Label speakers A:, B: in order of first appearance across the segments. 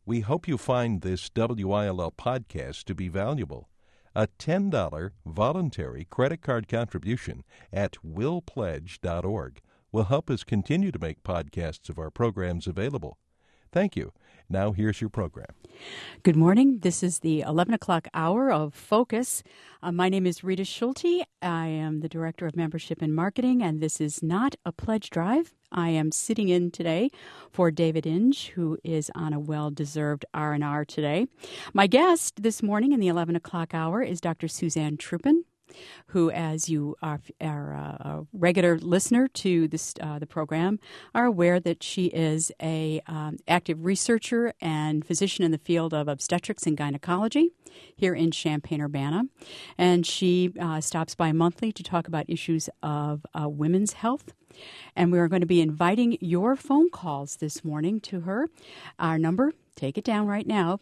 A: We hope you find this WILL podcast to be valuable. A $10 voluntary credit card contribution at willpledge.org will help us continue to make podcasts of our programs available. Thank you. Now here's your program.
B: Good morning. This is the 11 o'clock hour of Focus. My name is Rita Schulte. I am the Director of Membership and Marketing, and this is not a pledge drive. I am sitting in today for David Inge, who is on a well-deserved R&R today. My guest this morning in the 11 o'clock hour is Dr. Suzanne Truppen, who, as you are a regular listener to this, the program, are aware that she is a active researcher and physician in the field of obstetrics and gynecology here in Champaign-Urbana. And she stops by monthly to talk about issues of women's health. And we are going to be inviting your phone calls this morning to her. Our number, take it down right now,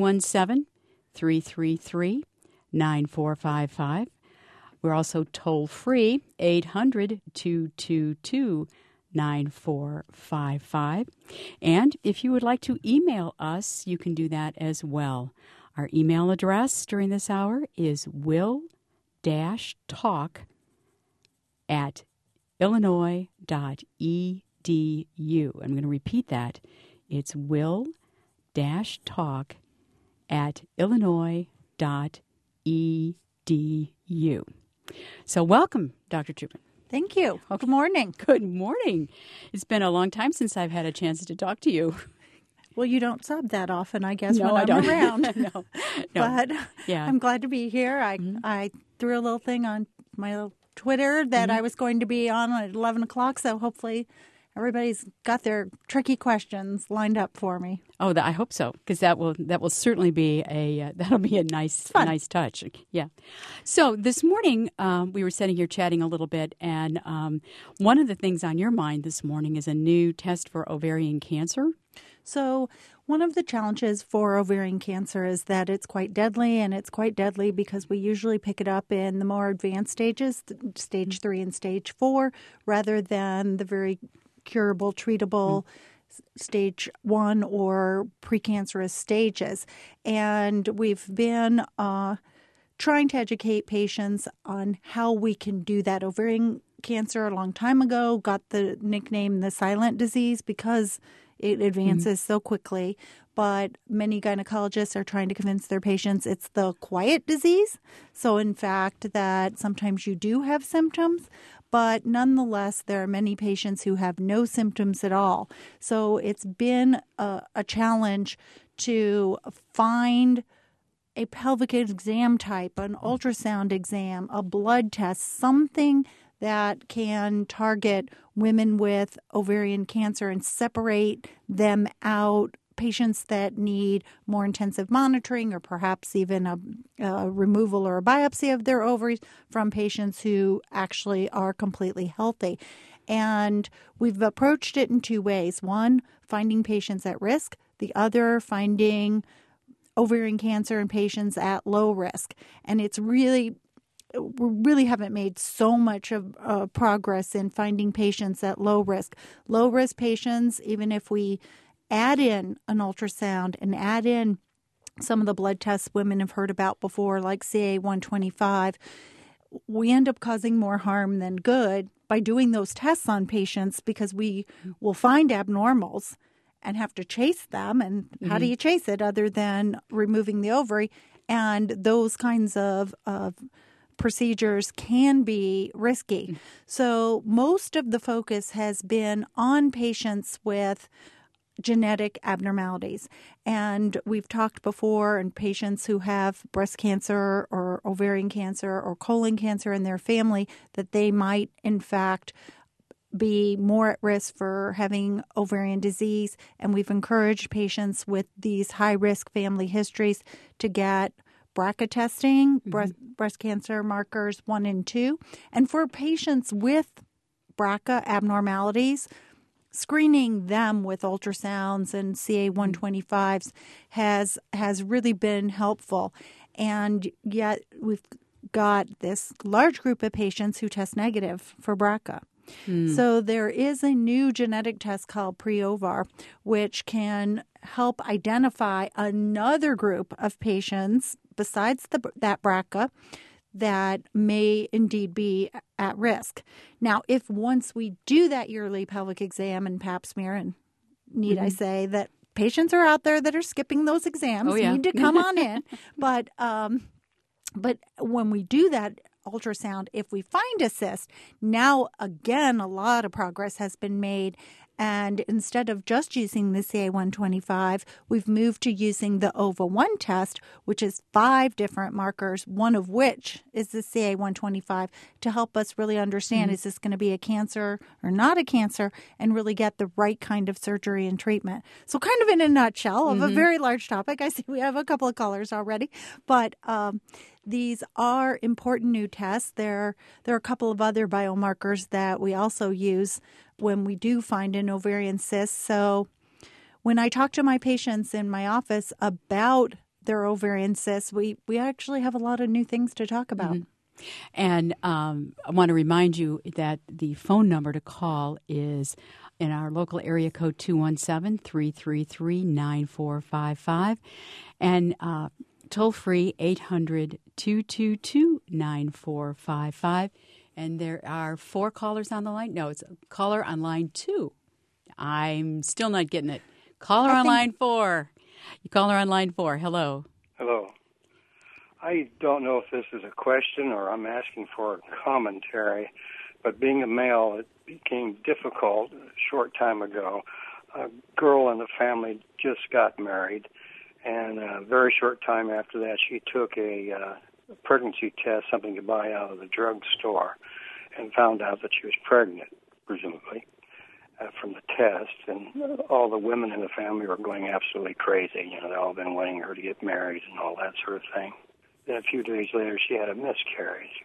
B: 217-333-9455. We're also toll-free, 800-222-9455. And if you would like to email us, you can do that as well. Our email address during this hour is will-talk@illinois.edu. I'm going to repeat that. It's will-talk@illinois.edu. So welcome, Dr. Truppen.
C: Thank you.
B: Okay.
C: Good morning.
B: Good morning. It's been a long time since I've had a chance to talk to you.
C: Well, you don't sub that often, I guess,
B: No,
C: when
B: I don't.
C: around.
B: No.
C: But
B: Yeah.
C: I'm glad to be here. I threw a little thing on my little Twitter that I was going to be on at 11 o'clock, so hopefully everybody's got their tricky questions lined up for me.
B: Oh, I hope so, because that will certainly be that'll be a nice touch. Yeah. So this morning we were sitting here chatting a little bit, and one of the things on your mind this morning is a new test for ovarian cancer.
C: So one of the challenges for ovarian cancer is that it's quite deadly, and it's quite deadly because we usually pick it up in the more advanced stages, stage 3 and stage 4, rather than the very curable, treatable stage 1 or precancerous stages. And we've been trying to educate patients on how we can do that. Ovarian cancer a long time ago got the nickname the silent disease because it advances so quickly. But many gynecologists are trying to convince their patients it's the quiet disease. So in fact, that sometimes you do have symptoms, but nonetheless, there are many patients who have no symptoms at all. So it's been a challenge to find a pelvic exam type, an ultrasound exam, a blood test, something that can target women with ovarian cancer and separate them out, patients that need more intensive monitoring or perhaps even a removal or a biopsy of their ovaries from patients who actually are completely healthy. And we've approached it in two ways. One, finding patients at risk. The other, finding ovarian cancer in patients at low risk. And we really haven't made so much of progress in finding patients at low risk. Low risk patients, even if we add in an ultrasound and add in some of the blood tests women have heard about before, like CA-125, we end up causing more harm than good by doing those tests on patients because we will find abnormals and have to chase them. And how do you chase it other than removing the ovary? And those kinds of procedures can be risky. So most of the focus has been on patients with genetic abnormalities. And we've talked before in patients who have breast cancer or ovarian cancer or colon cancer in their family that they might, in fact, be more at risk for having ovarian disease. And we've encouraged patients with these high-risk family histories to get BRCA testing, breast cancer markers 1 and 2. And for patients with BRCA abnormalities, screening them with ultrasounds and CA-125s has really been helpful. And yet we've got this large group of patients who test negative for BRCA. So there is a new genetic test called Pre-Ovar, which can help identify another group of patients besides that BRCA that may indeed be at risk. Now, if once we do that yearly pelvic exam and pap smear, and need I say that patients are out there that are skipping those exams, need to come on in. But when we do that ultrasound, if we find a cyst, now again, a lot of progress has been made. And instead of just using the CA-125, we've moved to using the OVA1 test, which is 5 different markers, one of which is the CA-125, to help us really understand, is this going to be a cancer or not a cancer, and really get the right kind of surgery and treatment. So kind of in a nutshell of a very large topic. I see we have a couple of callers already, but these are important new tests. There are a couple of other biomarkers that we also use when we do find an ovarian cyst. So when I talk to my patients in my office about their ovarian cysts, we actually have a lot of new things to talk about.
B: And I want to remind you that the phone number to call is in our local area code 217-333-9455 and toll free 800-222-9455. And there are 4 callers on the line. No, it's a caller on line 2. I'm still not getting it. Caller on line 4. You caller on line 4. Hello.
D: Hello. I don't know if this is a question or I'm asking for a commentary, but being a male, it became difficult a short time ago. A girl in the family just got married, and a very short time after that, she took a pregnancy test, something you buy out of the drugstore, and found out that she was pregnant, presumably, from the test. And all the women in the family were going absolutely crazy. You know, they'd all been wanting her to get married and all that sort of thing. Then a few days later, she had a miscarriage.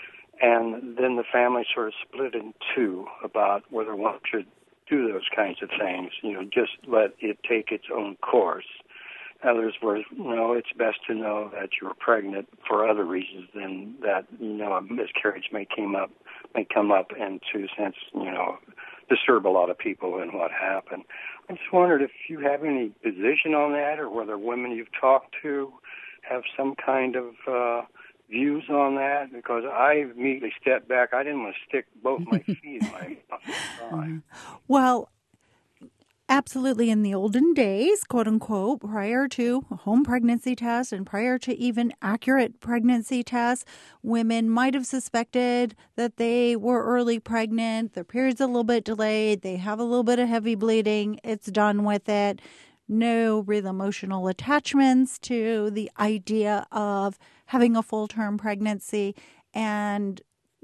D: And then the family sort of split in two about whether one should do those kinds of things, you know, just let it take its own course. Others were, no, it's best to know that you were pregnant for other reasons than that, you know, a miscarriage may come up and to sense, you know, disturb a lot of people in what happened. I just wondered if you have any position on that, or whether women you've talked to have some kind of views on that, because I immediately stepped back. I didn't want to stick both my feet in my mouth.
C: Well, absolutely. In the olden days, quote unquote, prior to a home pregnancy test and prior to even accurate pregnancy tests, women might have suspected that they were early pregnant. Their period's a little bit delayed. They have a little bit of heavy bleeding. It's done with it. No real emotional attachments to the idea of having a full-term pregnancy. And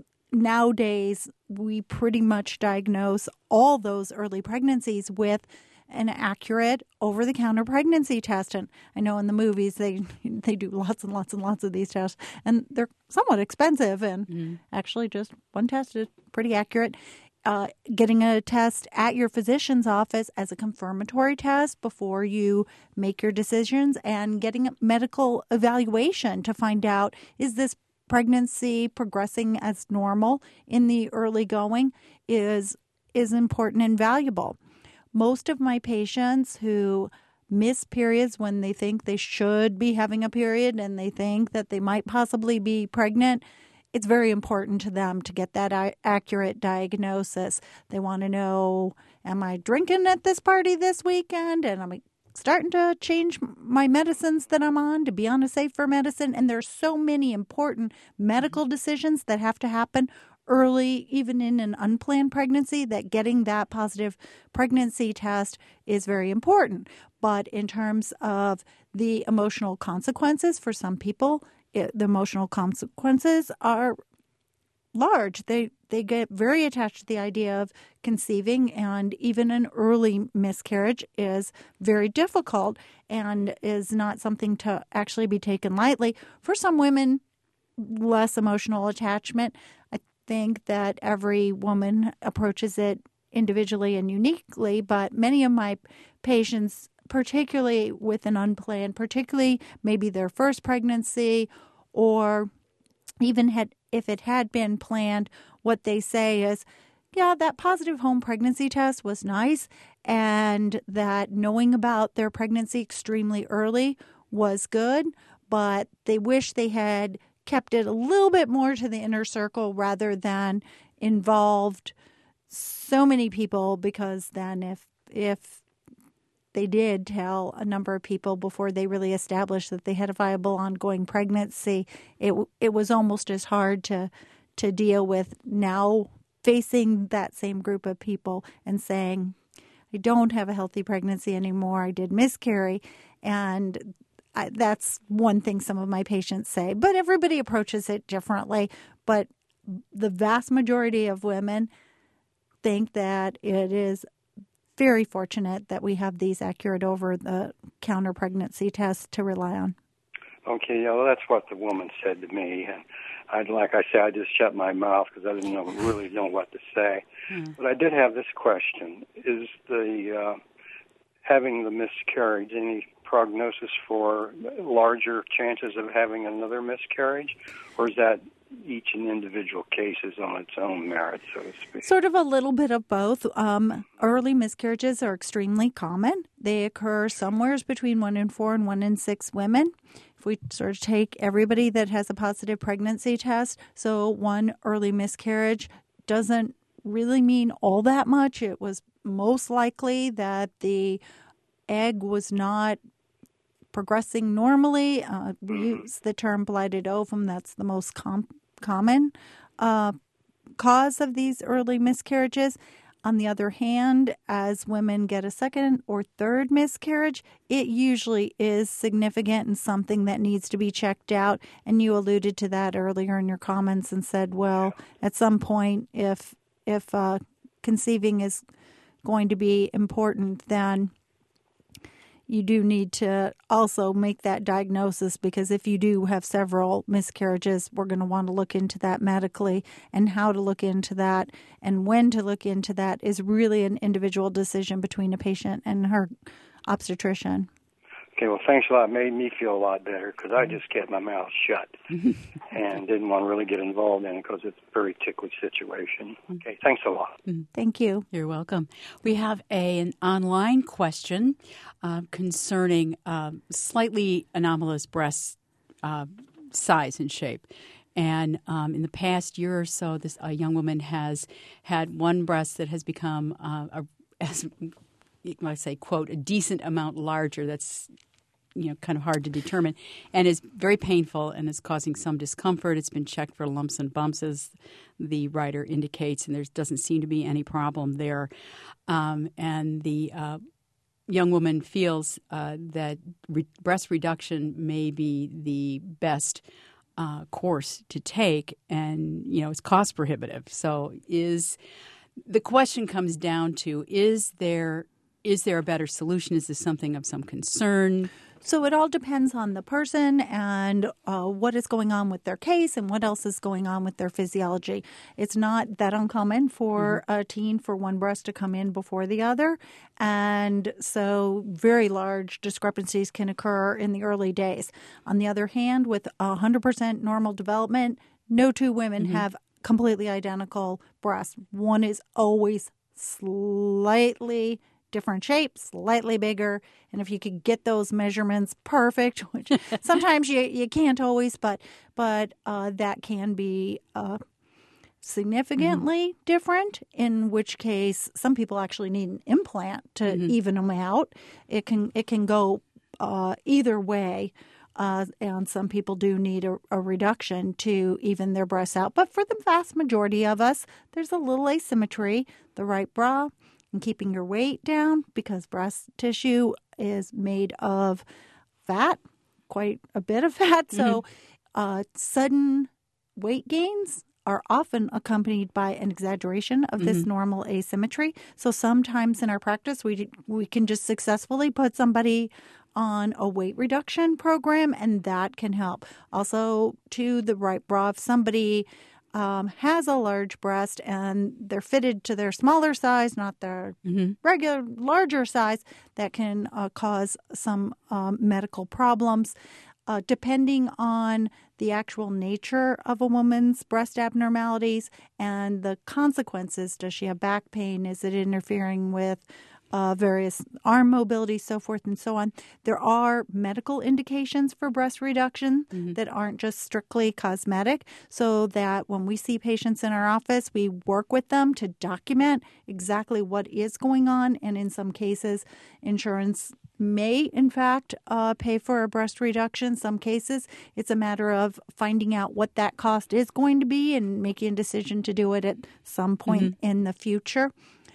C: nowadays, we pretty much diagnose all those early pregnancies with an accurate over-the-counter pregnancy test. And I know in the movies they do lots and lots and lots of these tests, and they're somewhat expensive. And actually, just one test is pretty accurate. Getting a test at your physician's office as a confirmatory test before you make your decisions, and getting a medical evaluation to find out, is this pregnancy progressing as normal in the early going, is important and valuable. Most of my patients who miss periods when they think they should be having a period and they think that they might possibly be pregnant, it's very important to them to get that accurate diagnosis. They want to know, am I drinking at this party this weekend? And I'm starting to change my medicines that I'm on to be on a safer medicine. And there's so many important medical decisions that have to happen early, even in an unplanned pregnancy, that getting that positive pregnancy test is very important. But in terms of the emotional consequences for some people, the emotional consequences are large. They get very attached to the idea of conceiving, and even an early miscarriage is very difficult and is not something to actually be taken lightly. For some women, less emotional attachment. I think that every woman approaches it individually and uniquely, but many of my patients, particularly with an unplanned, particularly maybe their first pregnancy, or even if it had been planned, what they say is, yeah, that positive home pregnancy test was nice, and that knowing about their pregnancy extremely early was good, but they wish they had kept it a little bit more to the inner circle rather than involved so many people, because then if they did tell a number of people before they really established that they had a viable ongoing pregnancy, it was almost as hard to deal with now facing that same group of people and saying, I don't have a healthy pregnancy anymore, I did miscarry. And that's one thing some of my patients say, but everybody approaches it differently. But the vast majority of women think that it is very fortunate that we have these accurate over-the-counter pregnancy tests to rely on.
D: Okay, yeah, well, that's what the woman said to me, and like I said, I just shut my mouth because I didn't really know what to say. But I did have this question: is the having the miscarriage any prognosis for larger chances of having another miscarriage, or is that each and individual case is on its own merit, so to speak?
C: Sort of a little bit of both. Early miscarriages are extremely common. They occur somewhere between 1 in 4 and 1 in 6 women. If we sort of take everybody that has a positive pregnancy test, so one early miscarriage doesn't really mean all that much. It was most likely that the egg was not progressing normally. We use the term blighted ovum. That's the most common cause of these early miscarriages. On the other hand, as women get a second or third miscarriage, it usually is significant and something that needs to be checked out. And you alluded to that earlier in your comments and said, well, at some point, if conceiving is going to be important, then you do need to also make that diagnosis, because if you do have several miscarriages, we're going to want to look into that medically, and how to look into that and when to look into that is really an individual decision between a patient and her obstetrician.
D: Okay, well, thanks a lot. It made me feel a lot better because I just kept my mouth shut and didn't want to really get involved in it because it's a very ticklish situation. Okay, thanks a lot.
C: Thank you.
B: You're welcome. We have an online question concerning slightly anomalous breast size and shape. And in the past year or so, a young woman has had one breast that has become, I say, quote, a decent amount larger. That's kind of hard to determine, and is very painful and is causing some discomfort. It's been checked for lumps and bumps, as the writer indicates, and there doesn't seem to be any problem there. And the young woman feels that breast reduction may be the best course to take, and it's cost prohibitive. So the question comes down to, is there a better solution? Is this something of some concern?
C: So it all depends on the person and what is going on with their case and what else is going on with their physiology. It's not that uncommon for a teen for one breast to come in before the other. And so very large discrepancies can occur in the early days. On the other hand, with 100% normal development, no two women have completely identical breasts. One is always slightly different shapes, slightly bigger, and if you could get those measurements perfect, which sometimes you can't always, but that can be significantly different, in which case some people actually need an implant to even them out. It can go either way. And some people do need a reduction to even their breasts out. But for the vast majority of us, there's a little asymmetry. The right bra and keeping your weight down, because breast tissue is made of fat, quite a bit of fat. So sudden weight gains are often accompanied by an exaggeration of this normal asymmetry. So sometimes in our practice, we can just successfully put somebody on a weight reduction program, and that can help. Also, to the right bra, if somebody has a large breast and they're fitted to their smaller size, not their regular larger size, that can cause some medical problems. depending on the actual nature of a woman's breast abnormalities and the consequences. Does she have back pain? Is it interfering with various arm mobility, so forth and so on? There are medical indications for breast reduction that aren't just strictly cosmetic, so that when we see patients in our office, we work with them to document exactly what is going on. And in some cases, insurance may, in fact, pay for a breast reduction. Some cases, it's a matter of finding out what that cost is going to be and making a decision to do it at some point in the future.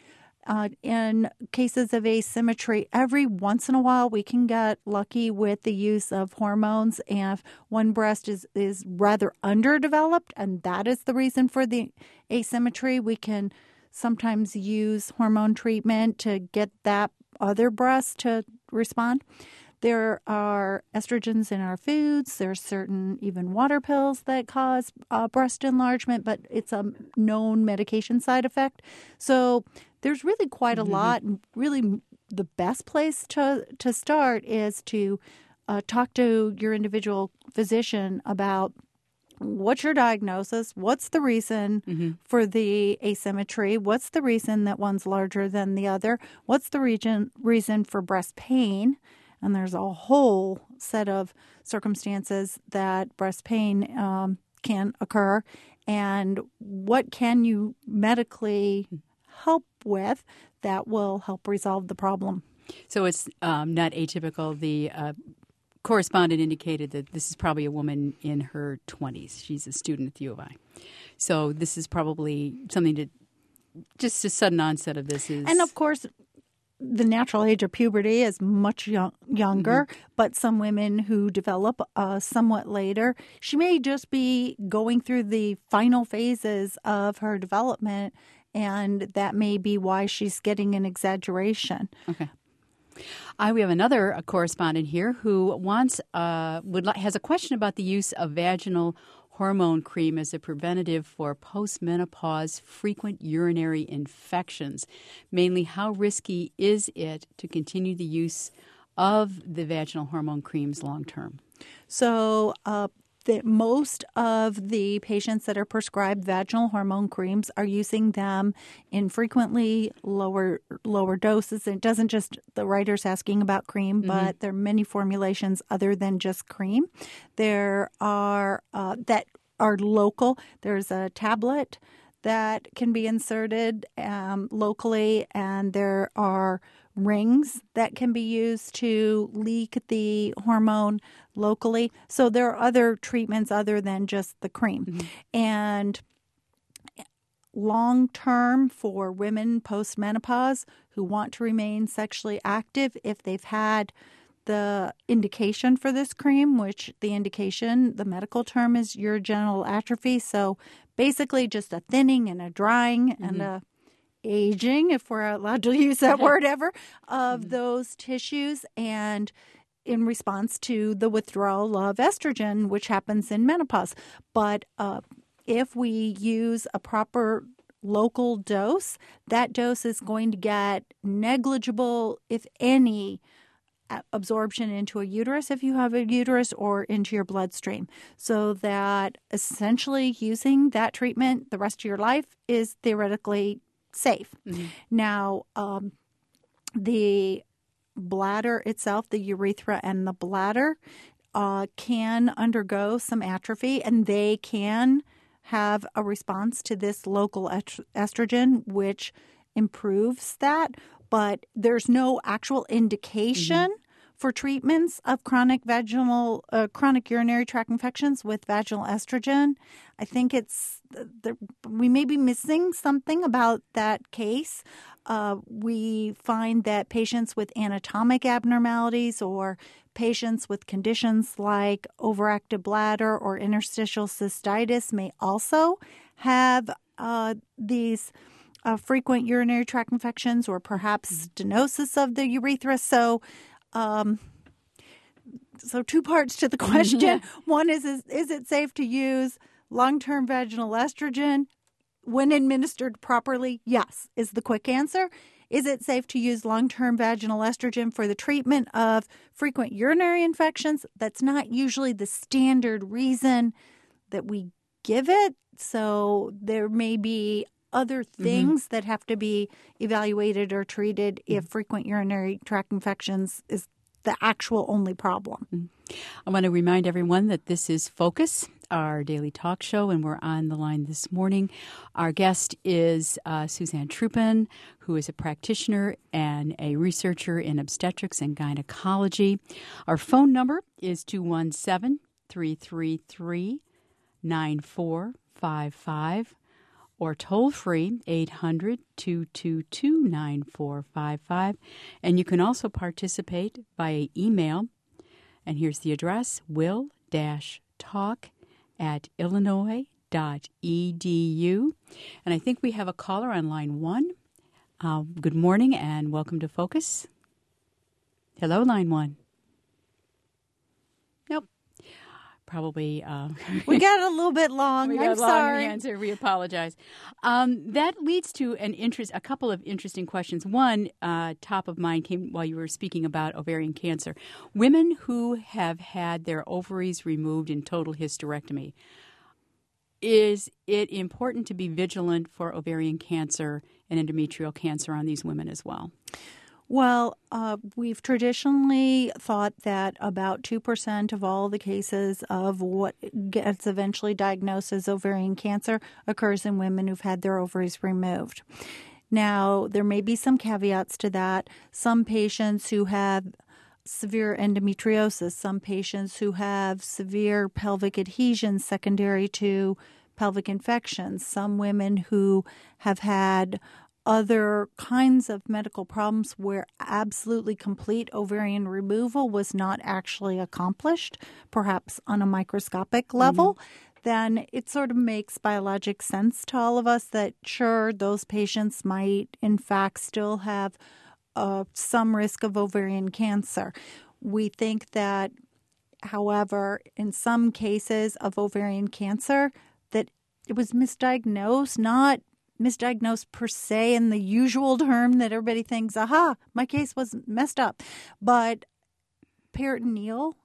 C: In cases of asymmetry, every once in a while we can get lucky with the use of hormones, and if one breast is rather underdeveloped, and that is the reason for the asymmetry, we can sometimes use hormone treatment to get that other breast to respond. There are estrogens in our foods. There are certain even water pills that cause breast enlargement, but it's a known medication side effect. So there's really quite a lot. And really the best place to start is to talk to your individual physician about what's your diagnosis, what's the reason for the asymmetry, what's the reason that one's larger than the other, what's the reason for breast pain. And there's a whole set of circumstances that breast pain can occur. And what can you medically help with that will help resolve the problem?
B: So it's not atypical. The correspondent indicated that this is probably a woman in her 20s. She's a student at the U of I. So this is probably something to just a sudden onset of this is.
C: And of course, the natural age of puberty is much younger, but some women who develop somewhat later, she may just be going through the final phases of her development, and that may be why she's getting an exaggeration.
B: Okay. We have another correspondent here who has a question about the use of vaginal hormone cream as a preventative for postmenopause frequent urinary infections. Mainly, how risky is it to continue the use of the vaginal hormone creams long term?
C: So most of the patients that are prescribed vaginal hormone creams are using them in frequently lower doses. And it doesn't just, the writer's asking about cream, but there are many formulations other than just cream. There are that are local. There's a tablet that can be inserted locally, and there are rings that can be used to leak the hormone locally. So there are other treatments other than just the cream. And long term for women post-menopause who want to remain sexually active, if they've had the indication for this cream, which the indication, the medical term is urogenital atrophy. So basically just a thinning and a drying and a aging, if we're allowed to use that word ever, of those tissues, and in response to the withdrawal of estrogen, which happens in menopause. But if we use a proper local dose, that dose is going to get negligible, if any, absorption into a uterus if you have a uterus, or into your bloodstream, so that essentially using that treatment the rest of your life is theoretically safe. Now, the bladder itself, the urethra and the bladder, can undergo some atrophy, and they can have a response to this local estrogen, which improves that. But there's no actual indication for treatments of chronic urinary tract infections with vaginal estrogen. I think we may be missing something about that case. We find that patients with anatomic abnormalities or patients with conditions like overactive bladder or interstitial cystitis may also have these frequent urinary tract infections, or perhaps stenosis of the urethra. So two parts to the question. One is it safe to use long-term vaginal estrogen when administered properly? Yes, is the quick answer. Is it safe to use long-term vaginal estrogen for the treatment of frequent urinary infections? That's not usually the standard reason that we give it. So there may be other things that have to be evaluated or treated if frequent urinary tract infections is the actual only problem.
B: I want to remind everyone that this is Focus, our daily talk show, and we're on the line this morning. Our guest is Suzanne Trupin, who is a practitioner and a researcher in obstetrics and gynecology. Our phone number is 217-333-9455 or toll-free 800-222-9455. And you can also participate via email. And here's the address, will-talk@illinois.edu. And I think we have a caller on line 1. Good morning and welcome to Focus. Hello, line 1. Nope. Probably.
C: We got a little bit long. I'm sorry.
B: Answer. We apologize. That leads to a couple of interesting questions. One, top of mind came while you were speaking about ovarian cancer. Women who have had their ovaries removed in total hysterectomy, is it important to be vigilant for ovarian cancer and endometrial cancer on these women as well?
C: Well, we've traditionally thought that about 2% of all the cases of what gets eventually diagnosed as ovarian cancer occurs in women who've had their ovaries removed. Now, there may be some caveats to that. Some patients who have severe endometriosis, some patients who have severe pelvic adhesions secondary to pelvic infections, some women who have had other kinds of medical problems where absolutely complete ovarian removal was not actually accomplished, perhaps on a microscopic level, then it sort of makes biologic sense to all of us that, sure, those patients might, in fact, still have some risk of ovarian cancer. We think that, however, in some cases of ovarian cancer, that it was misdiagnosed, not misdiagnosed per se in the usual term that everybody thinks, aha, my case was messed up. But peritoneal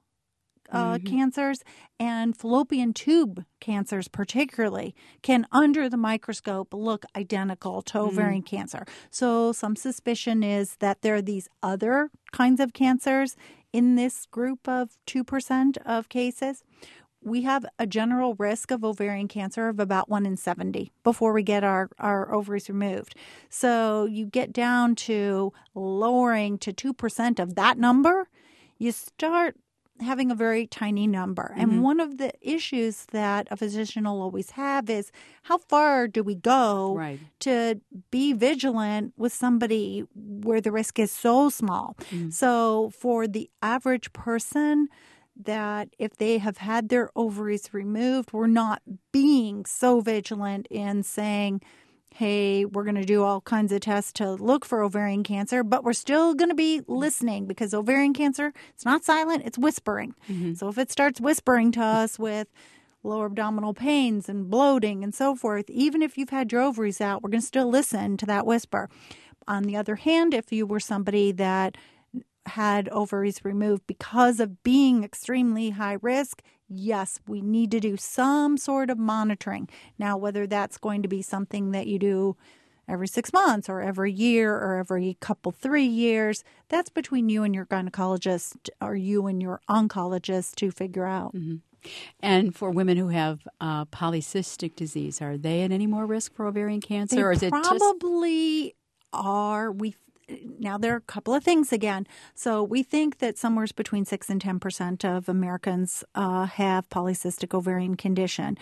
C: cancers and fallopian tube cancers particularly can, under the microscope, look identical to ovarian cancer. So some suspicion is that there are these other kinds of cancers in this group of 2% of cases. We have a general risk of ovarian cancer of about 1 in 70 before we get our ovaries removed. So you get down to lowering to 2% of that number, you start having a very tiny number. And one of the issues that a physician will always have is, how far do we go to be vigilant with somebody where the risk is so small? So for the average person, that if they have had their ovaries removed, we're not being so vigilant in saying, hey, we're going to do all kinds of tests to look for ovarian cancer, but we're still going to be listening, because ovarian cancer, it's not silent, it's whispering. So if it starts whispering to us with lower abdominal pains and bloating and so forth, even if you've had your ovaries out, we're going to still listen to that whisper. On the other hand, if you were somebody that had ovaries removed because of being extremely high risk, yes, we need to do some sort of monitoring. Now, whether that's going to be something that you do every 6 months or every year or every 3 years, that's between you and your gynecologist or you and your oncologist to figure out.
B: And for women who have polycystic disease, are they at any more risk for ovarian cancer?
C: They
B: or is
C: probably are. Now, there are a couple of things again. So we think that somewhere between 6 and 10% of Americans have polycystic ovarian condition.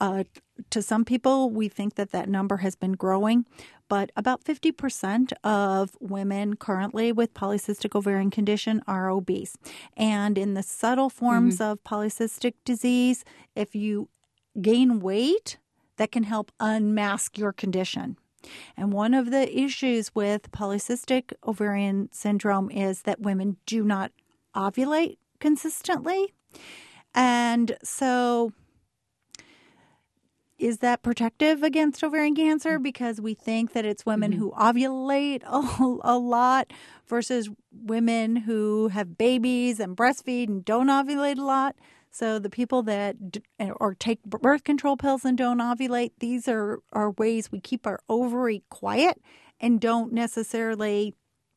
C: To some people, we think that number has been growing, but about 50% of women currently with polycystic ovarian condition are obese. And in the subtle forms of polycystic disease, if you gain weight, that can help unmask your condition. And one of the issues with polycystic ovarian syndrome is that women do not ovulate consistently. And so is that protective against ovarian cancer? Because we think that it's women who ovulate a lot versus women who have babies and breastfeed and don't ovulate a lot. So the people that or take birth control pills and don't ovulate, these are ways we keep our ovary quiet and don't necessarily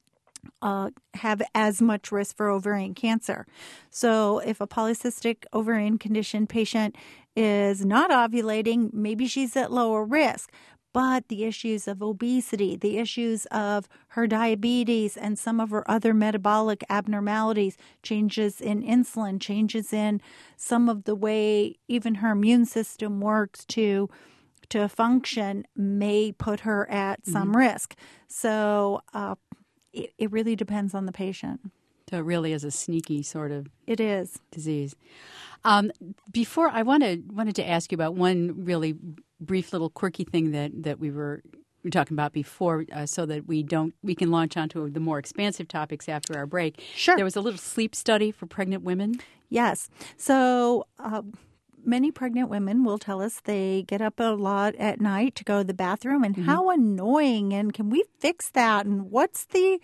C: have as much risk for ovarian cancer. So if a polycystic ovarian condition patient is not ovulating, maybe she's at lower risk. But the issues of obesity, the issues of her diabetes and some of her other metabolic abnormalities, changes in insulin, changes in some of the way even her immune system works to function may put her at some risk. So it really depends on the patient.
B: So it really is a sneaky sort of disease. Before, I wanted to ask you about one really brief little quirky thing that we were talking about before, so that we can launch onto the more expansive topics after our break.
C: Sure.
B: There was a little sleep study for pregnant women.
C: Yes. So many pregnant women will tell us they get up a lot at night to go to the bathroom, and how annoying, and can we fix that, and what's the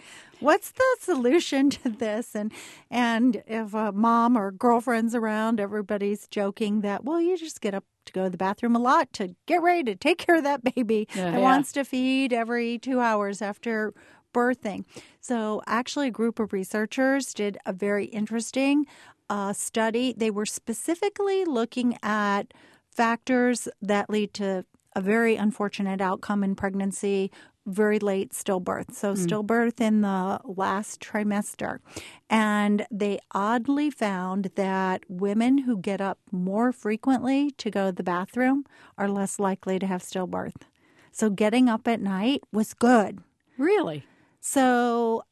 C: solution to this? And if a mom or girlfriend's around, everybody's joking that, well, you just get up to go to the bathroom a lot to get ready to take care of that baby that wants to feed every 2 hours after birthing. So actually a group of researchers did a very interesting study. They were specifically looking at factors that lead to a very unfortunate outcome in pregnancy, very late stillbirth. So stillbirth in the last trimester. And they oddly found that women who get up more frequently to go to the bathroom are less likely to have stillbirth. So getting up at night was good.
B: Really?
C: So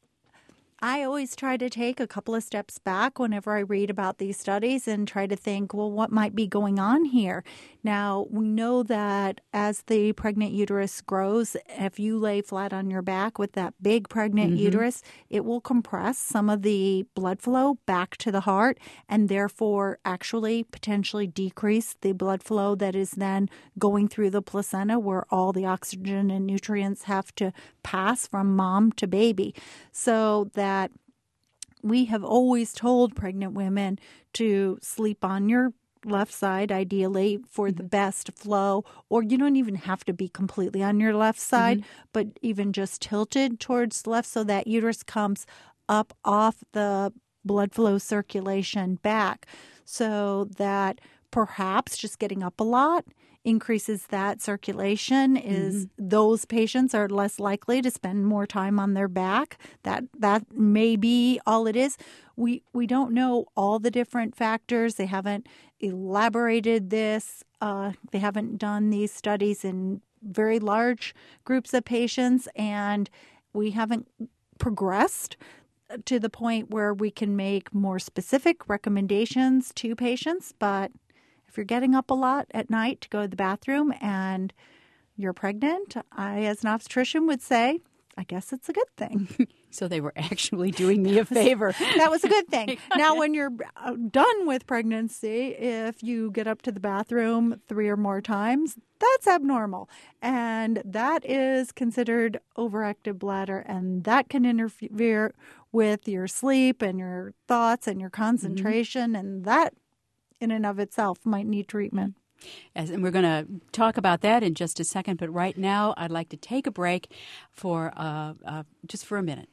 C: I always try to take a couple of steps back whenever I read about these studies and try to think, well, what might be going on here? Now, we know that as the pregnant uterus grows, if you lay flat on your back with that big pregnant uterus, it will compress some of the blood flow back to the heart and therefore actually potentially decrease the blood flow that is then going through the placenta where all the oxygen and nutrients have to pass from mom to baby. So that we have always told pregnant women to sleep on your left side, ideally, for the best flow, or you don't even have to be completely on your left side, but even just tilted towards the left so that uterus comes up off the blood flow circulation back, so that perhaps just getting up a lot increases that circulation. Is those patients are less likely to spend more time on their back. That may be all it is. We don't know all the different factors. They haven't elaborated this. They haven't done these studies in very large groups of patients, and we haven't progressed to the point where we can make more specific recommendations to patients. But if you're getting up a lot at night to go to the bathroom and you're pregnant, I, as an obstetrician, would say, I guess it's a good thing.
B: So they were actually doing me a favor.
C: That was a good thing. Now, when you're done with pregnancy, if you get up to the bathroom 3 or more times, that's abnormal. And that is considered overactive bladder, and that can interfere with your sleep and your thoughts and your concentration, and that in and of itself might need treatment.
B: And we're going to talk about that in just a second. But right now, I'd like to take a break for just for a minute.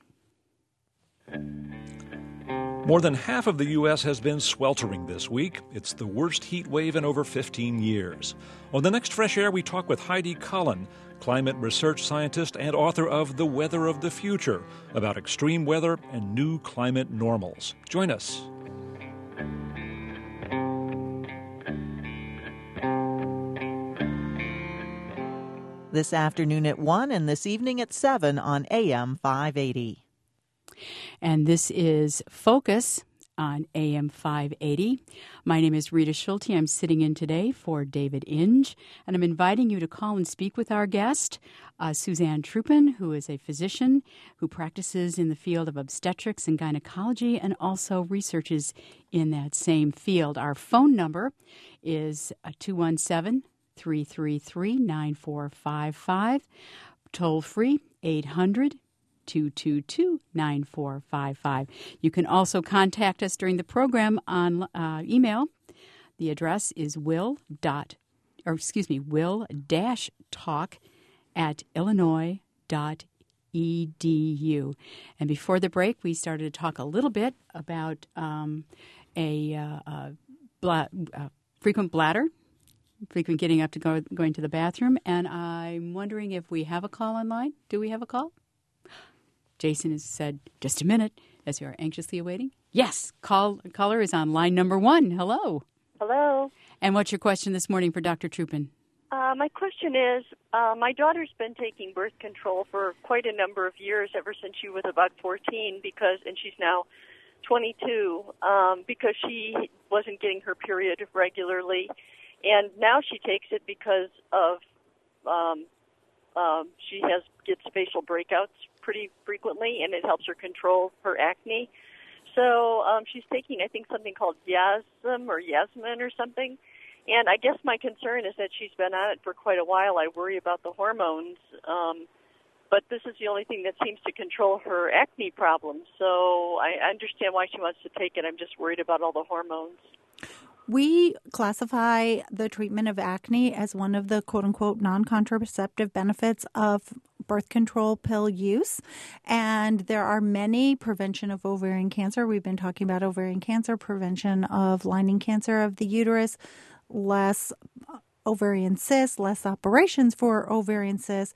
E: More than half of the U.S. has been sweltering this week. It's the worst heat wave in over 15 years. On the next Fresh Air, we talk with Heidi Cullen, climate research scientist and author of The Weather of the Future, about extreme weather and new climate normals. Join us.
F: This afternoon at 1 and this evening at 7 on AM 580.
B: And this is Focus on AM 580. My name is Rita Schulte. I'm sitting in today for David Inge, and I'm inviting you to call and speak with our guest, Suzanne Truppen, who is a physician who practices in the field of obstetrics and gynecology and also researches in that same field. Our phone number is 217 800-333-9455. Toll free, 800-222-9455. You can also contact us during the program on email. The address is will-talk@illinois.edu. And before the break, we started to talk a little bit about frequent bladder, frequent getting up to going to the bathroom. And I'm wondering if we have a call online. Do we have a call? Jason has said, just a minute, as we are anxiously awaiting. Yes, caller is on line number 1. Hello.
G: Hello.
B: And what's your question this morning for Dr. Troupin?
G: My question is, my daughter's been taking birth control for quite a number of years, ever since she was about 14, and she's now 22, because she wasn't getting her period regularly. And now she takes it because of she gets facial breakouts pretty frequently, and it helps her control her acne. So she's taking, I think, something called Yasmin or something. And I guess my concern is that she's been on it for quite a while. I worry about the hormones. But this is the only thing that seems to control her acne problems. So I understand why she wants to take it. I'm just worried about all the hormones.
C: We classify the treatment of acne as one of the quote-unquote non-contraceptive benefits of birth control pill use. And there are many prevention of ovarian cancer. We've been talking about ovarian cancer, prevention of lining cancer of the uterus, less ovarian cysts, less operations for ovarian cysts,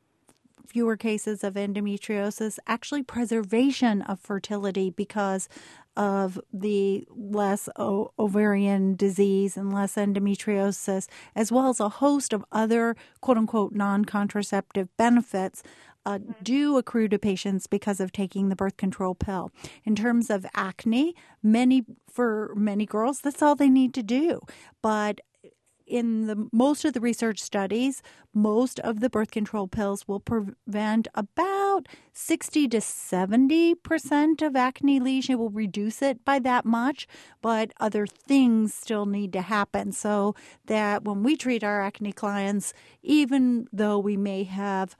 C: fewer cases of endometriosis, actually preservation of fertility because of the less ovarian disease and less endometriosis, as well as a host of other quote-unquote non-contraceptive benefits do accrue to patients because of taking the birth control pill. In terms of acne, for many girls, that's all they need to do. But in most of the research studies, most of the birth control pills will prevent about 60 to 70% of acne lesion, will reduce it by that much, but other things still need to happen. So that when we treat our acne clients, even though we may have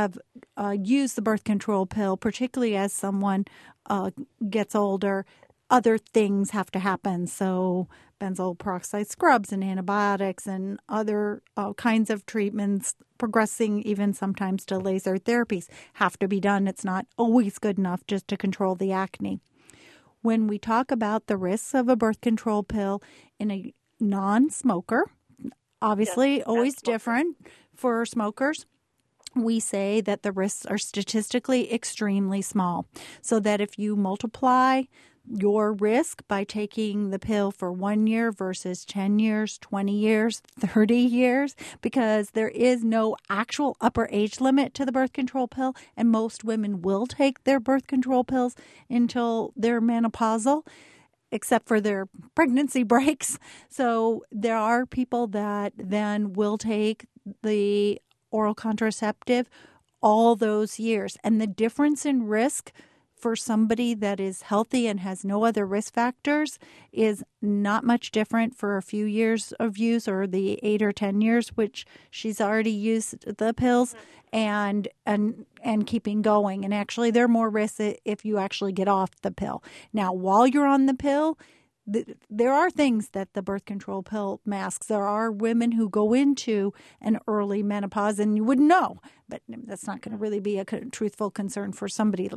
C: used the birth control pill, particularly as someone gets older, other things have to happen. So benzoyl peroxide scrubs and antibiotics and other kinds of treatments, progressing even sometimes to laser therapies, have to be done. It's not always good enough just to control the acne. When we talk about the risks of a birth control pill in a non-smoker, obviously yes, always different for smokers, we say that the risks are statistically extremely small. So that if you multiply your risk by taking the pill for 1 year versus 10 years, 20 years, 30 years, because there is no actual upper age limit to the birth control pill, and most women will take their birth control pills until they're menopausal, except for their pregnancy breaks. So there are people that then will take the oral contraceptive all those years. And the difference in risk for somebody that is healthy and has no other risk factors is not much different for a few years of use, or the 8 or 10 years, which she's already used the pills, and keeping going. And actually, there are more risks if you actually get off the pill. Now, while you're on the pill, there are things that the birth control pill masks. There are women who go into an early menopause, and you wouldn't know, but that's not going to really be a truthful concern for somebody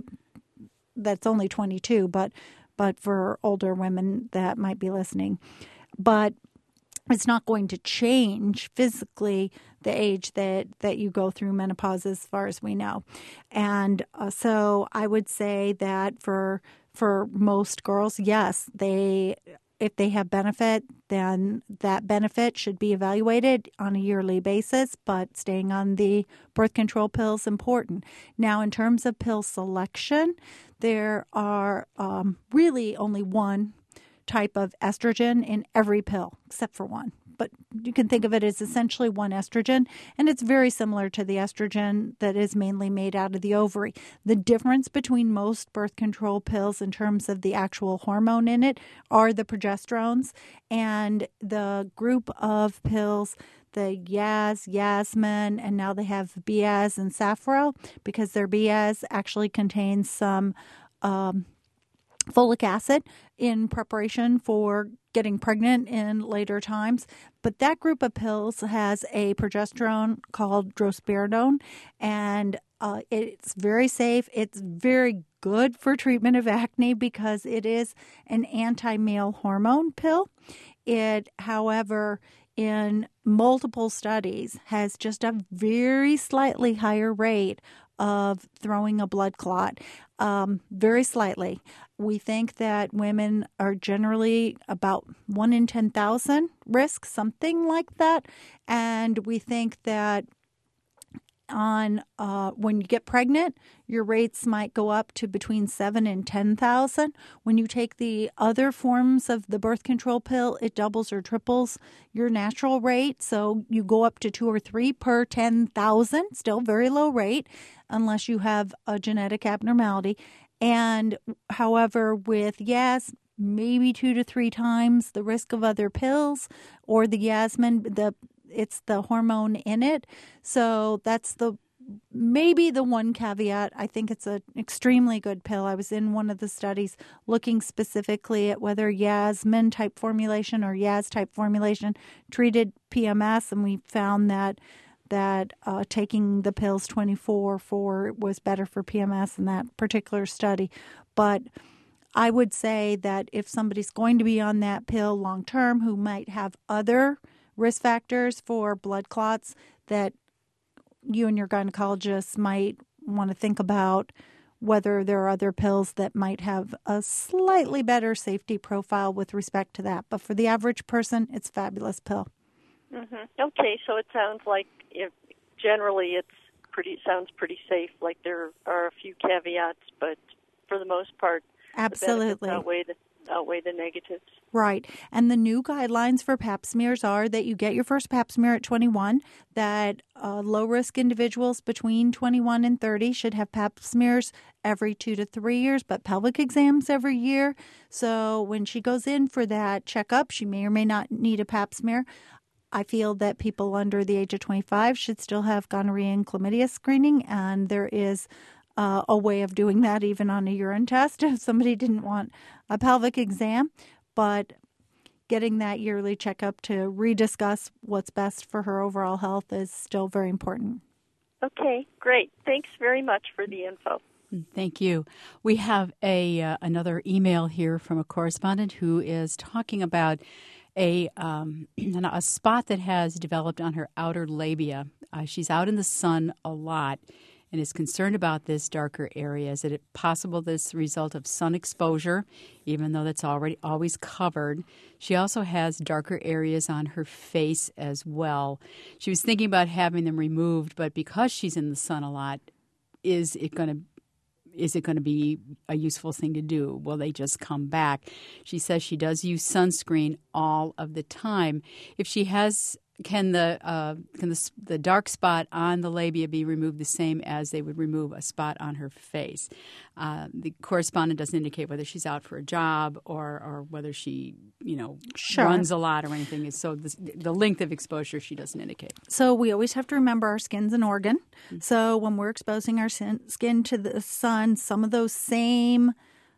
C: that's only 22, but for older women that might be listening. But it's not going to change physically the age that you go through menopause, as far as we know. And so I would say that for most girls, yes, if they have benefit, then that benefit should be evaluated on a yearly basis, but staying on the birth control pill is important. Now, in terms of pill selection, there are really only one type of estrogen in every pill, except for one. But you can think of it as essentially one estrogen, and it's very similar to the estrogen that is mainly made out of the ovary. The difference between most birth control pills in terms of the actual hormone in it are the progesterones, and the group of pills the Yaz, Yasmin, and now they have Biaz and Safro, because their Biaz actually contains some folic acid in preparation for getting pregnant in later times. But that group of pills has a progesterone called drospirenone, and it's very safe. It's very good for treatment of acne because it is an anti-male hormone pill. It, however, in multiple studies, has just a very slightly higher rate of throwing a blood clot, very slightly. We think that women are generally about 1 in 10,000 risk, something like that. And we think that when you get pregnant, your rates might go up to between 7 and 10,000. When you take the other forms of the birth control pill, it doubles or triples your natural rate. So you go up to 2 or 3 per 10,000, still very low rate, unless you have a genetic abnormality. And however, with Yaz, maybe 2 to 3 times the risk of other pills, or the Yasmin, it's the hormone in it. So that's maybe the one caveat. I think it's an extremely good pill. I was in one of the studies looking specifically at whether Yasmin type formulation or Yaz type formulation treated PMS, and we found that taking the pills 24/4 was better for PMS in that particular study. But I would say that if somebody's going to be on that pill long term who might have other risk factors for blood clots, that you and your gynecologist might want to think about whether there are other pills that might have a slightly better safety profile with respect to that. But for the average person, it's a fabulous pill.
G: Mm-hmm. Okay, so it sounds like generally sounds pretty safe. Like there are a few caveats, but for the most part,
C: absolutely,
G: the benefits outweigh the negatives.
C: Right. And the new guidelines for pap smears are that you get your first pap smear at 21, that low-risk individuals between 21 and 30 should have pap smears every 2 to 3 years, but pelvic exams every year. So when she goes in for that checkup, she may or may not need a pap smear. I feel that people under the age of 25 should still have gonorrhea and chlamydia screening, and there is a way of doing that even on a urine test if somebody didn't want a pelvic exam. But getting that yearly checkup to rediscuss what's best for her overall health is still very important.
G: Okay, great. Thanks very much for the info.
B: Thank you. We have another email here from a correspondent who is talking about a spot that has developed on her outer labia. She's out in the sun a lot and is concerned about this darker area. Is it possible this result of sun exposure, even though that's always covered? She also has darker areas on her face as well. She was thinking about having them removed, but because she's in the sun a lot, is it going to be a useful thing to do? Will they just come back? She says she does use sunscreen all of the time. If she has, can the dark spot on the labia be removed the same as they would remove a spot on her face? The correspondent doesn't indicate whether she's out for a job or whether she,
C: Sure.
B: runs a lot or anything. So the length of exposure she doesn't indicate.
C: So we always have to remember our skin's an organ. Mm-hmm. So when we're exposing our skin to the sun, some of those same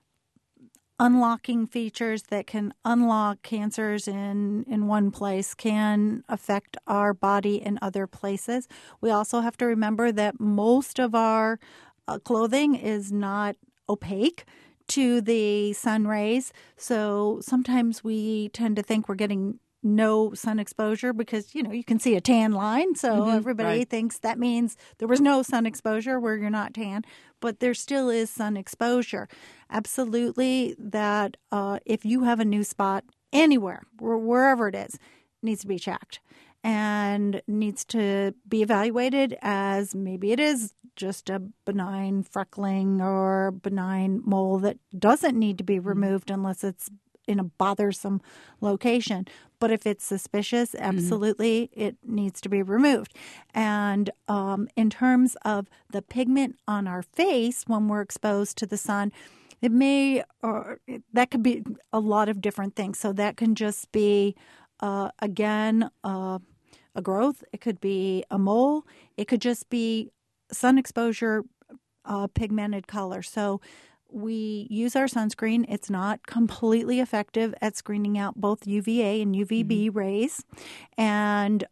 C: unlocking features that can unlock cancers in one place can affect our body in other places. We also have to remember that most of our clothing is not opaque to the sun rays. So sometimes we tend to think we're getting no sun exposure because, you can see a tan line. So everybody thinks that means there was no sun exposure where you're not tan, but there still is sun exposure. Absolutely, that if you have a new spot anywhere, wherever it is, needs to be checked and needs to be evaluated as maybe it is just a benign freckling or benign mole that doesn't need to be removed unless it's in a bothersome location. But if it's suspicious, absolutely, it needs to be removed. And in terms of the pigment on our face when we're exposed to the sun, that could be a lot of different things. So that can just be, again, a growth, it could be a mole, it could just be sun exposure, pigmented color. So we use our sunscreen. It's not completely effective at screening out both UVA and UVB rays. And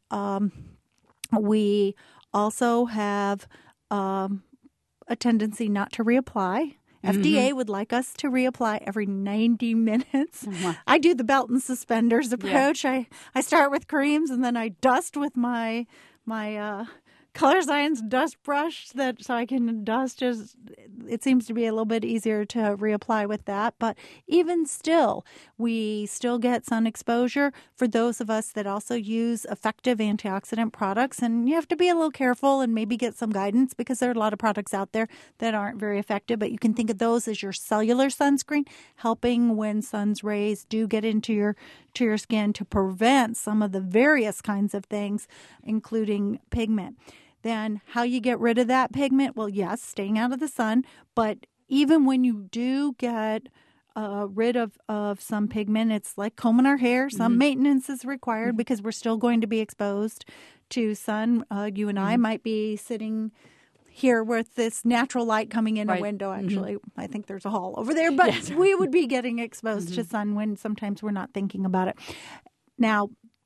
C: we also have a tendency not to reapply. FDA would like us to reapply every 90 minutes. I do the belt and suspenders approach. I start with creams and then I dust with my Color Science dust brush so I can dust. It seems to be a little bit easier to reapply with that. But even still, we still get sun exposure for those of us that also use effective antioxidant products. And you have to be a little careful and maybe get some guidance because there are a lot of products out there that aren't very effective. But you can think of those as your cellular sunscreen, helping when sun's rays do get into your skin to prevent some of the various kinds of things, including pigment. Then how you get rid of that pigment? Well, yes, staying out of the sun. But even when you do get rid of some pigment, it's like combing our hair. Some maintenance is required because we're still going to be exposed to sun. You and I might be sitting here with this natural light coming in a window. Actually, I think there's a hall over there. But we would be getting exposed to sun when sometimes we're not thinking about it. Now,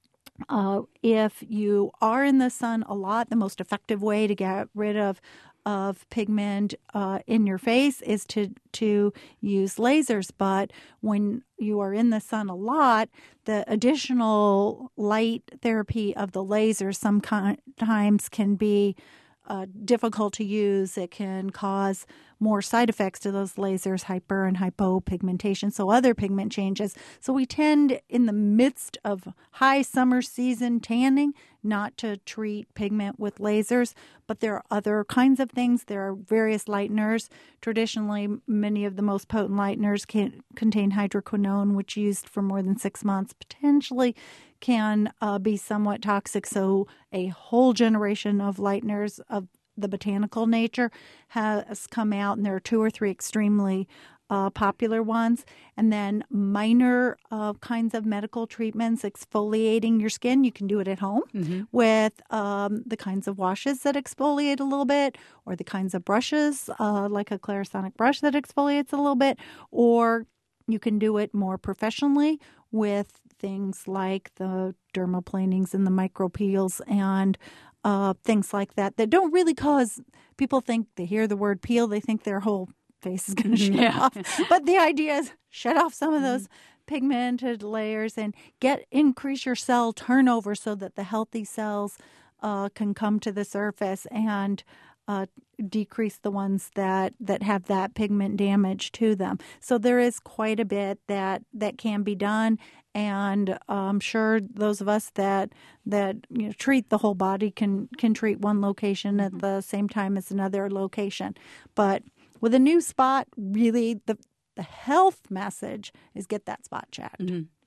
C: if you are in the sun a lot, the most effective way to get rid of pigment in your face is to use lasers. But when you are in the sun a lot, the additional light therapy of the lasers sometimes can be difficult to use. It can cause more side effects to those lasers, hyper and hypopigmentation, so other pigment changes. So we tend, in the midst of high summer season tanning, not to treat pigment with lasers, but there are other kinds of things. There are various lighteners. Traditionally, many of the most potent lighteners contain hydroquinone, which used for more than 6 months potentially can be somewhat toxic. So a whole generation of lighteners of the botanical nature has come out, and there are 2 or 3 extremely popular ones. And then minor kinds of medical treatments, exfoliating your skin. You can do it at home with the kinds of washes that exfoliate a little bit, or the kinds of brushes like a Clarisonic brush that exfoliates a little bit, or you can do it more professionally with things like the dermaplanings and the micropeels and things like that don't really cause people think they hear the word peel, they think their whole face is going to shut off. But the idea is shut off some of those pigmented layers and increase your cell turnover so that the healthy cells can come to the surface and decrease the ones that have that pigment damage to them. So there is quite a bit that can be done, and I'm sure those of us that treat the whole body can treat one location at the same time as another location. But with a new spot, really the health message is get that spot checked.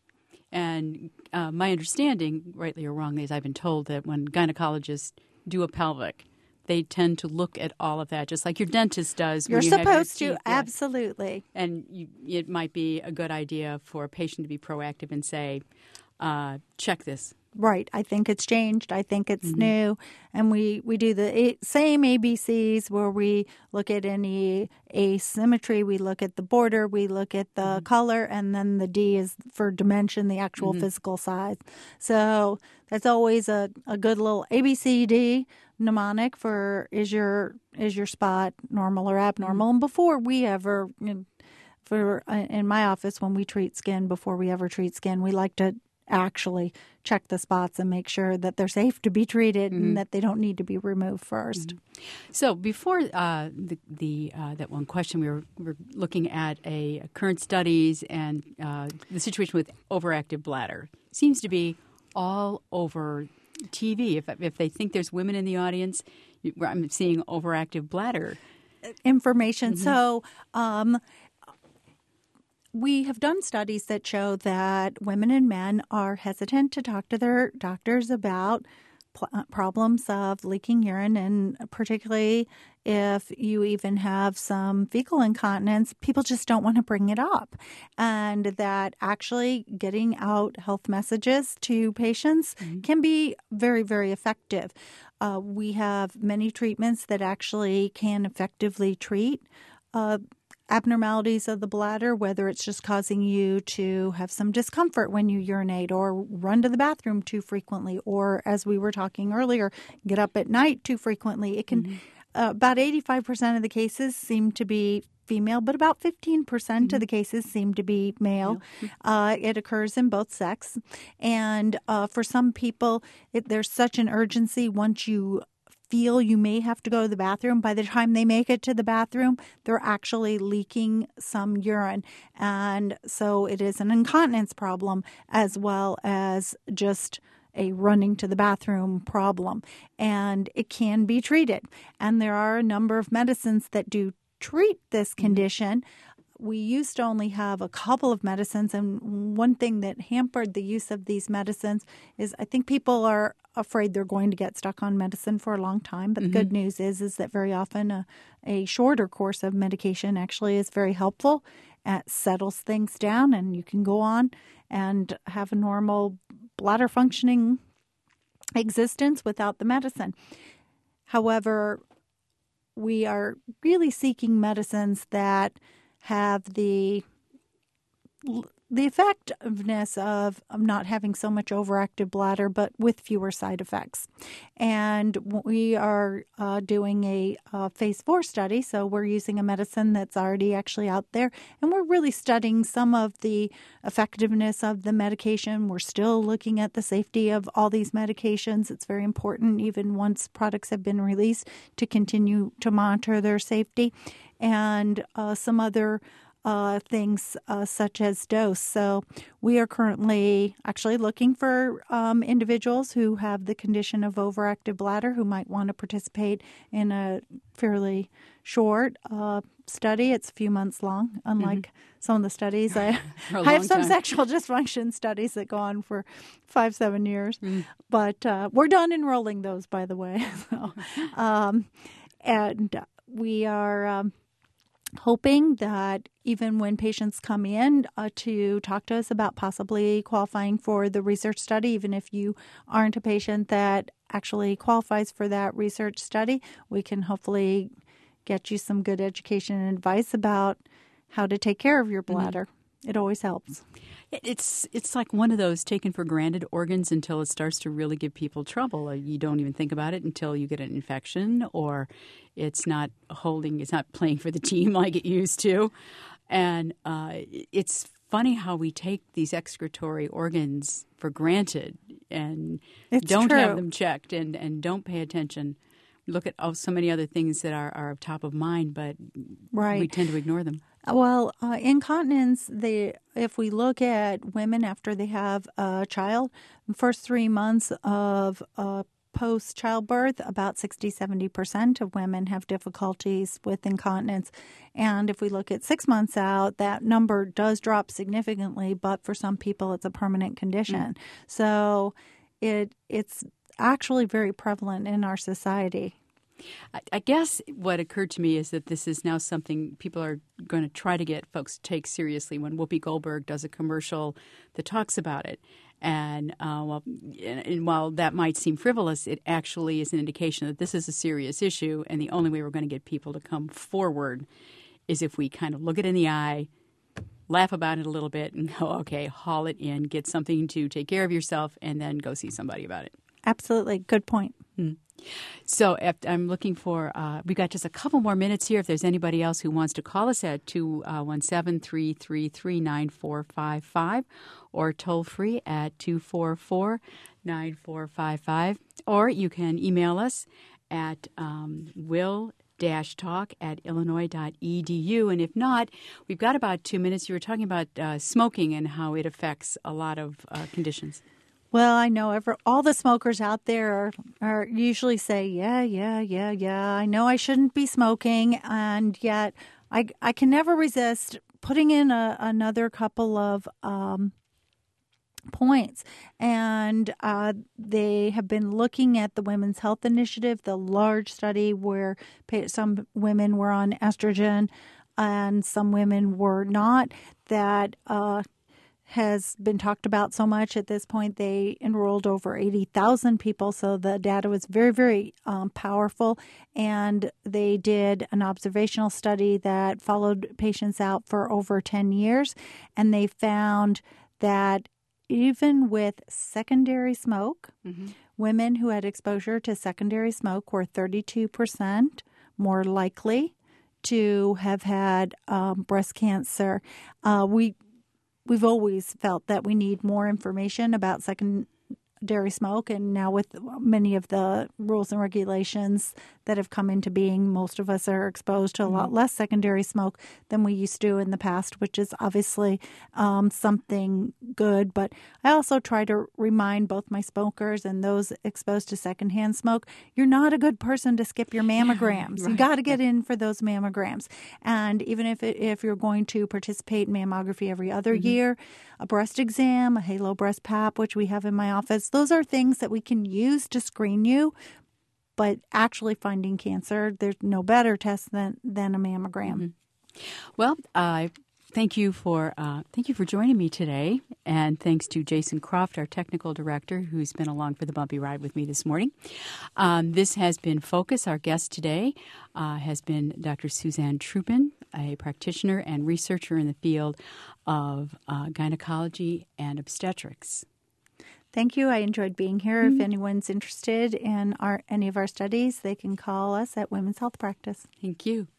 B: And my understanding, rightly or wrongly, is I've been told that when gynecologists do a pelvic, they tend to look at all of that, just like your dentist does.
C: You're supposed to, absolutely.
B: And it might be a good idea for a patient to be proactive and say, check this.
C: Right. I think it's changed. I think it's new. And we do the same ABCs where we look at any asymmetry. We look at the border. We look at the color. And then the D is for dimension, the actual physical size. So that's always a good little ABCD mnemonic for is your spot normal or abnormal. And before we ever, in my office, when we treat skin, before we ever treat skin, we like to actually check the spots and make sure that they're safe to be treated and that they don't need to be removed first.
B: So before that one question, we were looking at current studies and the situation with overactive bladder. Seems to be all over TV. If they think there's women in the audience, I'm seeing overactive bladder
C: information. So we have done studies that show that women and men are hesitant to talk to their doctors about problems of leaking urine, and particularly if you even have some fecal incontinence, people just don't want to bring it up. And that actually getting out health messages to patients can be very, very effective. We have many treatments that actually can effectively treat abnormalities of the bladder, whether it's just causing you to have some discomfort when you urinate or run to the bathroom too frequently, or as we were talking earlier, get up at night too frequently. It can about 85% of the cases seem to be female, but about 15% of the cases seem to be male. It occurs in both sex. And for some people, there's such an urgency once you feel you may have to go to the bathroom. By the time they make it to the bathroom, they're actually leaking some urine. And so it is an incontinence problem as well as just a running to the bathroom problem. And it can be treated. And there are a number of medicines that do treat this condition. We used to only have a couple of medicines, and one thing that hampered the use of these medicines is I think people are afraid they're going to get stuck on medicine for a long time. But the good news is that very often a shorter course of medication actually is very helpful. It settles things down, and you can go on and have a normal bladder functioning existence without the medicine. However, we are really seeking medicines that have the effectiveness of not having so much overactive bladder, but with fewer side effects. And we are doing a phase 4 study, so we're using a medicine that's already actually out there, and we're really studying some of the effectiveness of the medication. We're still looking at the safety of all these medications. It's very important, even once products have been released, to continue to monitor their safety, and some other things such as dose. So we are currently actually looking for individuals who have the condition of overactive bladder who might want to participate in a fairly short study. It's a few months long, unlike some of the studies. I have some sexual dysfunction studies that go on for 5-7 years. But we're done enrolling those, by the way. So, and we are hoping that even when patients come in to talk to us about possibly qualifying for the research study, even if you aren't a patient that actually qualifies for that research study, we can hopefully get you some good education and advice about how to take care of your bladder. It always helps.
B: It's like one of those taken for granted organs until it starts to really give people trouble. You don't even think about it until you get an infection, or it's not playing for the team like it used to. And it's funny how we take these excretory organs for granted and don't have them checked and don't pay attention. Look at so many other things that are top of mind, but we tend to ignore them.
C: Well, incontinence, if we look at women after they have a child, the first 3 months of post-childbirth, about 60-70% of women have difficulties with incontinence. And if we look at 6 months out, that number does drop significantly, but for some people it's a permanent condition. So it's actually very prevalent in our society.
B: I guess what occurred to me is that this is now something people are going to try to get folks to take seriously when Whoopi Goldberg does a commercial that talks about it. And while that might seem frivolous, it actually is an indication that this is a serious issue, and the only way we're going to get people to come forward is if we kind of look it in the eye, laugh about it a little bit, and go, okay, haul it in, get something to take care of yourself, and then go see somebody about it.
C: Absolutely. Good point.
B: So I'm looking for, we've got just a couple more minutes here. If there's anybody else who wants to call us at 217-333-9455 or toll free at 244-9455. Or you can email us at will-talk@illinois.edu. And if not, we've got about 2 minutes. You were talking about smoking and how it affects a lot of conditions.
C: Well, I know all the smokers out there are usually say, yeah, I know I shouldn't be smoking, and yet I can never resist putting in another couple of points. And they have been looking at the Women's Health Initiative, the large study where some women were on estrogen and some women were not, that has been talked about so much. At this point, they enrolled over 80,000 people, so the data was very, very powerful. And they did an observational study that followed patients out for over 10 years, and they found that even with secondary smoke, women who had exposure to secondary smoke were 32% more likely to have had breast cancer. We've always felt that we need more information about secondary smoke, and now with many of the rules and regulations that have come into being, most of us are exposed to a lot less secondary smoke than we used to in the past, which is obviously something good. But I also try to remind both my smokers and those exposed to secondhand smoke, you're not a good person to skip your mammograms. You got to get in for those mammograms. And even if you're going to participate in mammography every other year, a breast exam, a halo breast pap, which we have in my office, those are things that we can use to screen you. But actually finding cancer, there's no better test than a mammogram.
B: Well, thank you for joining me today, and thanks to Jason Croft, our technical director, who's been along for the bumpy ride with me this morning. This has been Focus. Our guest today has been Dr. Suzanne Troupin, a practitioner and researcher in the field of gynecology and obstetrics.
C: Thank you. I enjoyed being here. If anyone's interested in any of our studies, they can call us at Women's Health Practice.
B: Thank you.